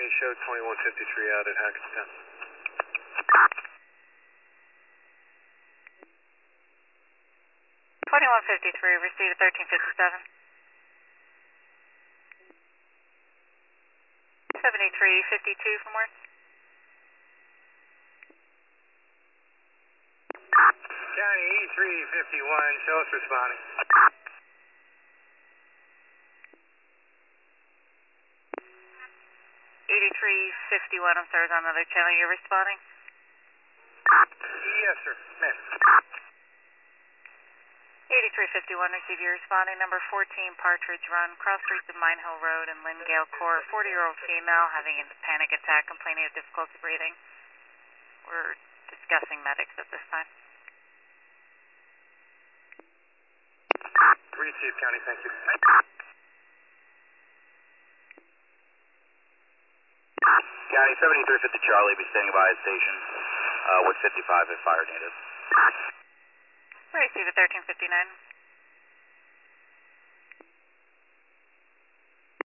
County showed 2153 out at Hackettstown. Received 1357. 7352 from where? County 8351, show us responding. 8351, I'm sorry, on another channel. You're responding? Yes, sir. Ma'am. 8351, receive you responding. Number 14, Partridge Run, cross streets of Mine Hill Road in Lynn-Gale Court. 40-year-old female having a panic attack, complaining of difficulty breathing. We're discussing medics at this time. Received, County, thank you. County 7350 Charlie, be standing by at station with 55 if fire needed. Receive it 1359.